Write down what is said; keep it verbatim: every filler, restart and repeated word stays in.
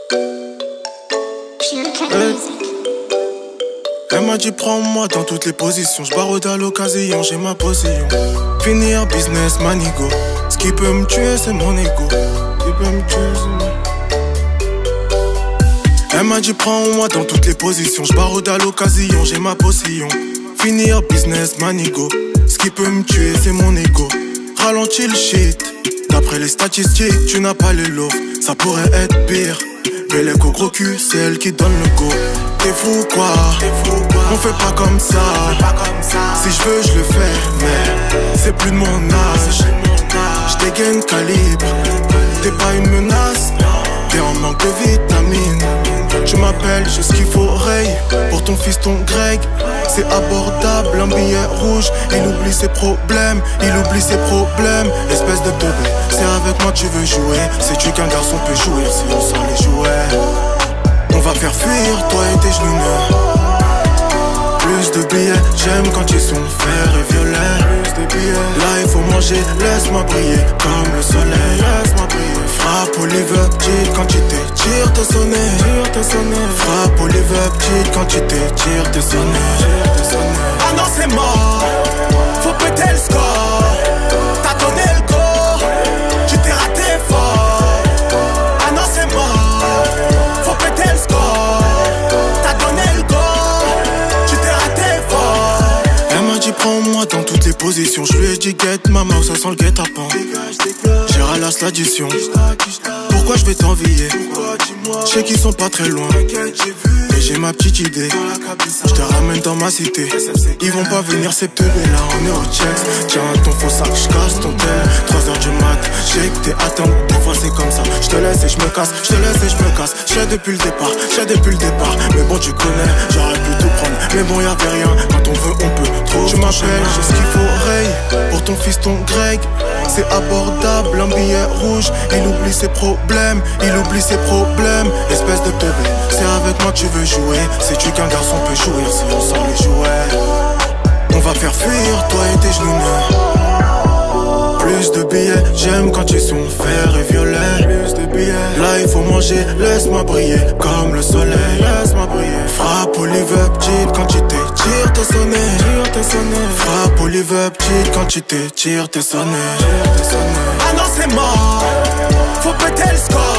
Elle m'a dit prends-moi dans toutes les positions. J'barode à l'occasion, j'ai ma possession. Finir business manigo. Ce qui peut me tuer c'est mon ego. Ce qui peut me tuer c'est mon... Elle m'a dit prends-moi dans toutes les positions. J'barode à l'occasion, j'ai ma possession. Finir business manigo. Ce qui peut me tuer c'est mon ego. Ralentis le shit. D'après les statistiques, tu n'as pas les lots. Ça pourrait être pire. Bellec au gros cul, c'est elle qui donne le go. T'es fou quoi, on fait pas comme ça. Si je veux je le fais, mais c'est plus de mon âge. J'dégaine calibre, t'es pas une menace. T'es en manque de vitamines. Je m'appelle, j'ai ce qu'il faut, Ray. Pour ton fiston Greg, c'est abordable, un billet rouge. Il oublie ses problèmes, il oublie ses problèmes. Espèce de teubé, c'est avec moi tu veux jouer. Sais-tu qu'un garçon peut jouir si on sort les jouets? On va faire fuir toi et tes genoux nus. Plus de billets, j'aime quand ils sont verts et violets. Plus de billets, là il faut manger, laisse-moi briller comme le soleil. Laisse-moi briller. Frappe Oliver, petite quantité, tire tes sonnets. Tire tes sonnets. Frappe Oliver, petite quantité, tire tes sonnets. Ah non c'est mort, faut péter le score. T'as donné le go, tu t'es raté fort. Ah non c'est mort, faut péter le score. T'as donné le go, tu t'es raté fort. Elle m'a dit prends-moi dans toutes les positions. Je lui ai dit get ma mouse, ça sent le guet-apens. J'ai ralasse l'addition. Pourquoi je vais t'envier? Je sais qu'ils sont pas très loin. Et j'ai ma petite idée. Je te ramène dans ma cité. Ils vont pas venir ces teubés là, on est au checks. Tiens ton faux sac, je casse ton tel. trois heures du mat, je sais que t'es atteint. Des fois c'est comme ça, je te laisse et je me casse. Je te laisse et je me casse, je depuis le départ. Je depuis le départ, mais bon tu connais. J'aurais pu tout prendre, mais bon y'avait rien. Quand on veut on peut, trop. Tu m'appelles, j'ai ce qu'il faut, Ray. Pour ton fiston Greg, c'est abordable, un billet rouge. Il oublie ses problèmes, il oublie ses problèmes. Espèce de teubé, c'est avec moi que tu veux jouer. Sais-tu qu'un garçon peut jouir si on sort les jouets? On va faire fuir toi et tes genoux nus. Plus de billets, j'aime quand ils sont verts et violets. Plus de billets, là il faut manger, laisse-moi briller comme le soleil. Laisse-moi briller. Frappe Oliver, petite quantité, tire tes sonnets. Tire tes sonnets. Frappe Oliver, petite quantité, tire tes sonnets. Ah non c'est mort, faut péter le score.